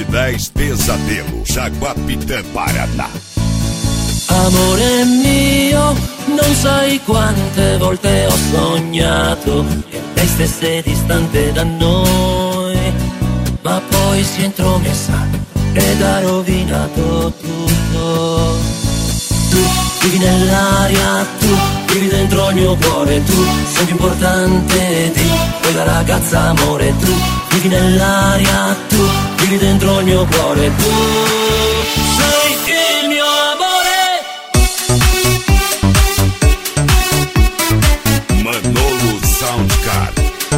S10 Pesadelo, Jaguapitã, Paraná. Amore mio, non sai quante volte ho sognato che lei stesse distante da noi, ma poi si è intromessa ed ha rovinato tutto. Tu vivi nell'aria, tu vivi dentro il mio cuore, tu sei più importante di quella ragazza, amore. Tu vivi nell'aria, tu vivi dentro il mio cuore, tu sei il mio amore. Manolo Soundcard.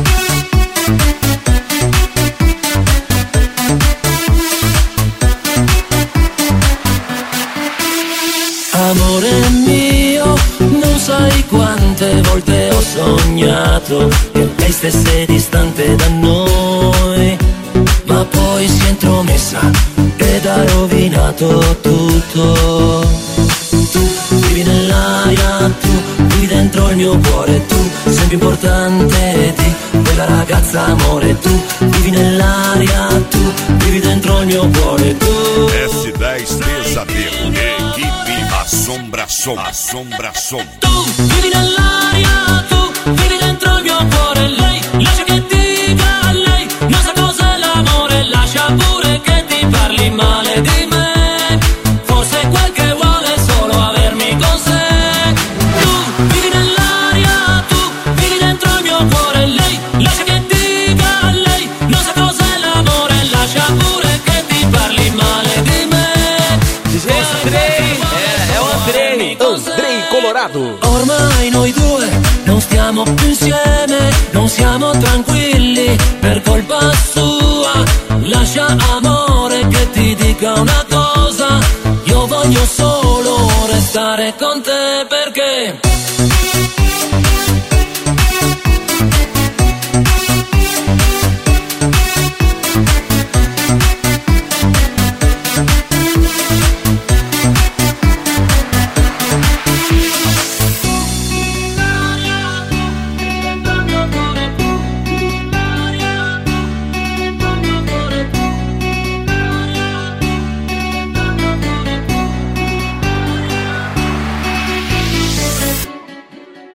Amore mio, non sai quante volte ho sognato che lei stesse distante da noi, ma poi si è intromessa ed ha rovinato tutto. Tu vivi nell'aria, tu vivi dentro il mio cuore, tu sei più importante di quella ragazza, amore. Tu vivi nell'aria, tu vivi dentro il mio cuore, tu S10 Pesadelo, equipe Assombração, Assombração. Tu vivi nell'aria, tu vivi dentro il mio cuore, lei lascia che dica lei, non sa cos'è l'amore, lascia pure che ti parli male di me, forse quel che vuole è solo avermi con sé. Tu vivi nell'aria, tu vivi dentro il mio cuore, lei lascia che dica lei, non sa cos'è l'amore, lascia pure che ti parli male di me. Andrei Colorado. Ormai noi due non stiamo più insieme, non siamo tranquilli per colpa sua. Lascia, amore, che ti dica una cosa, io voglio solo restare con te.